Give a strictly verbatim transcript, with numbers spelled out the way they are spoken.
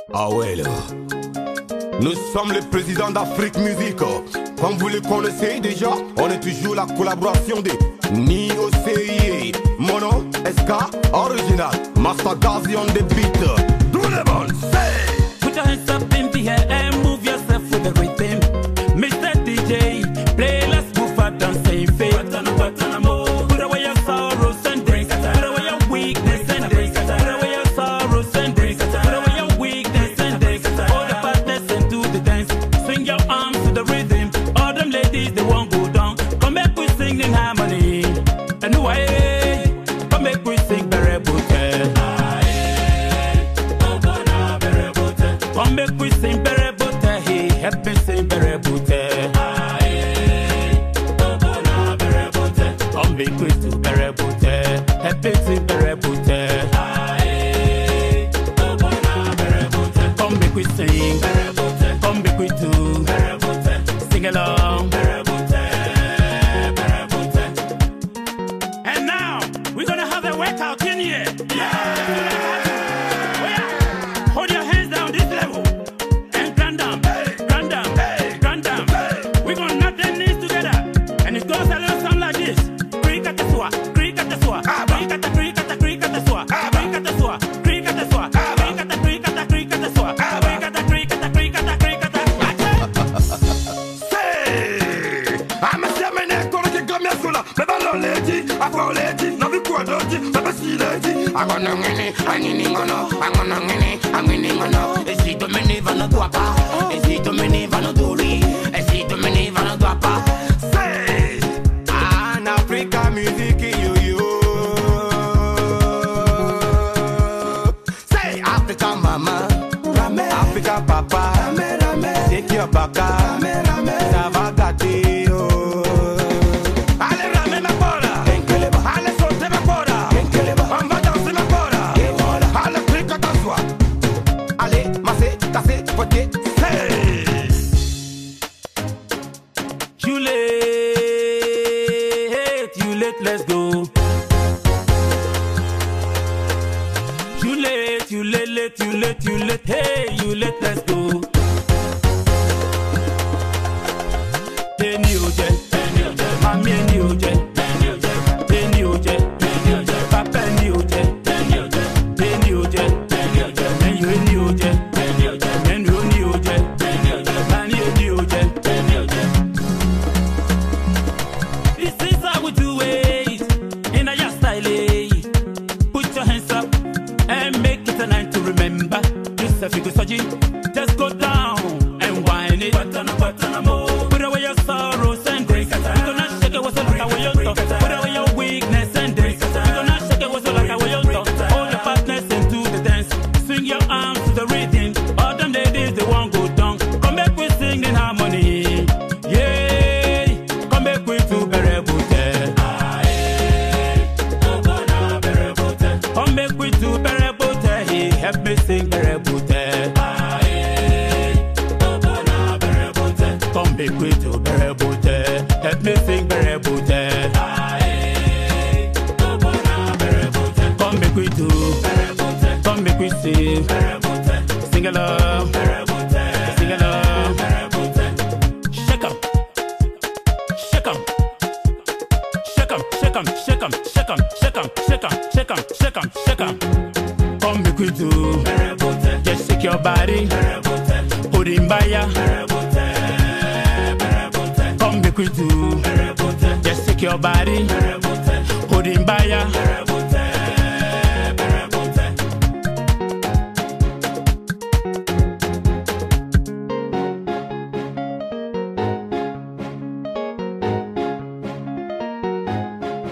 Ah ouais là. Nous sommes les présidents d'Afrique Musique. Comme vous le connaissez déjà, on est toujours la collaboration des Ni O C I A, Mono, S K, Original, Master Gazi on the beat. Do the ball, say! Put your hands up in the air and move yourself with the rhythm. Mister D J, play, let's move for dancing feet. Put away your sorrows and drinks. Put away your weakness and drinks. Put away your sorrows and drinks. Put away your weakness and drinks. All the partners and do the dance. Swing your arms to the rhythm. All them ladies, they won't go down. Come back, we sing in harmony. And why? Come back, we sing Bere Bote. Come back, we sing Bere Bote. Hey, help me sing Bere Bote. Come back, we do Bere Bote. Help me sing Bere Bote. Come back, we sing Bere Bote. Come back, we do Bere Bote. Sing along. And now we're gonna have a workout in here. Yeah! Oh yeah! Hold your hands down this level and grand down, grand down, grand down. We're gonna knock them knees together, and it goes a little something like this: creak at the swa, creak at the swa, creak at the creak at the creak at the swa, creak at the swa, creak at the swa, creak at the creak at the creak at the swa, creak at the creak at the creak at the creak at the. Say! I'm a shaman, I'm gonna get me a sola. Beba lady, I go lady, no be poor lady, beba see lady. I'm gonna win it, I'm winning on I'm gonna win it, I'm winning on Is it to many vano guapa? Is it to many vano duri? Is it to many vano guapa? Say! Ah, Africa music, you, you. Say, Africa mama, Africa papa, take your baka, Savagati, oh. Allez, ramène ma bola, allez, sautez ma bola, on va danser ma bola, allez, clique à ta soie, allez, masser, casser, poter, hey! You late, you late, let's go. You late, you late, late, you late, you late, hey, you late, let's go. Eni oje, mami eni oje, eni oje, papa eni oje, eni oje, eni eni oje, eni oni oje, mani eni oje. This is how we do it, in a your style. Put your hands up and make it a night to remember. This a figure surgery, just go down and whine it. Put away your sorrows and drinks. You're gonna shake it with a look away your talk. Put away your weakness and drinks. You're gonna shake it with a look away your talk. All the partners and do the dance. Swing your arms to the rhythm. All them ladies, they won't go down. Come back, we sing in harmony. Yeah, come back, we do Bere Bote. Come back, we do Bere Bote. Hey, help me sing Bere Bote. Come back, we do Bere Bote. Help me sing Bere Bote. Come back, we do. Come back, we sing. Sing along. Sing along. Shake 'em. Shake 'em. Shake 'em. Shake 'em. Shake 'em. Shake 'em. Shake 'em. Shake 'em. Shake 'em. Shake 'em. Shake 'em. Come back, we do. Just shake your body. Put him by ya. Come back, we do. Just shake your body. Put him by ya.